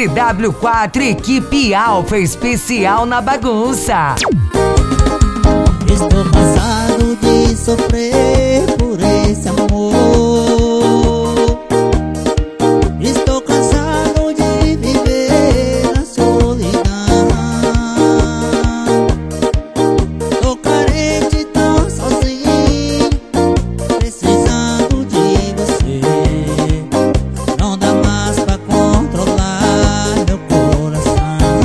SW4 Equipe Alfa especial na bagunça. Estou cansado de sofrer por esse amor. Estou cansado de viver na solidão. Tô carente, tão sozinho, precisando de você. Não dá mais pra controlar meu coração.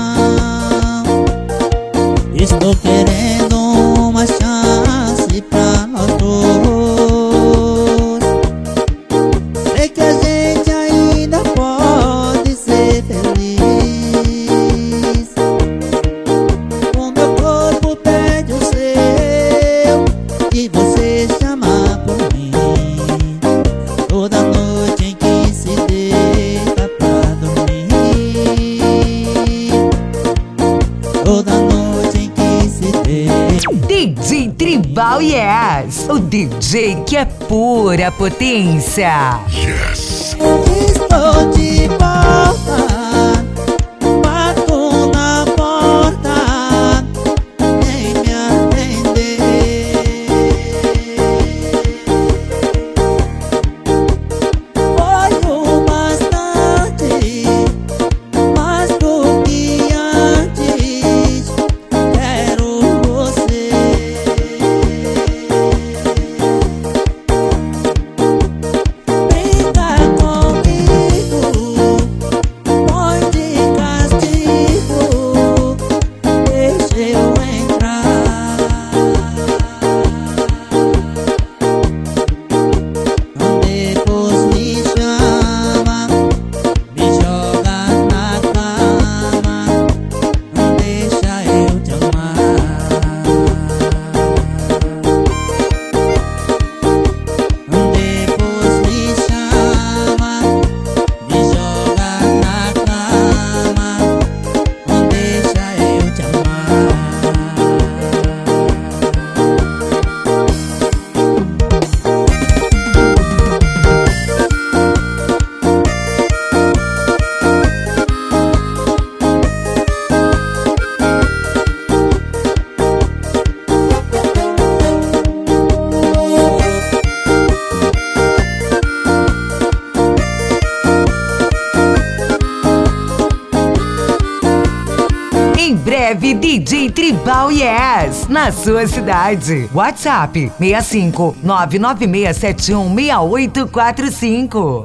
Estou querendo uma chance pra nós dois. Sei que a gente ainda pode ser feliz. O meu corpo pede o seu e você chama por mim. Toda noite em que se deita pra dormir. Toda noite em que se deita. DJ Tribal Yes, o DJ que é pura potência. Estou de volta, bato na porta, nem me atender. Foi o bastante, mais do que antes, quero você. Brinca comigo, põe de castigo, deixa eu entrar. Depois me chama, me joga na cama, deixa eu te amar. Depois me chama, me joga na cama, deixa eu te amar. Em breve, DJ Tribal Yes, na sua cidade. WhatsApp 65 996716845.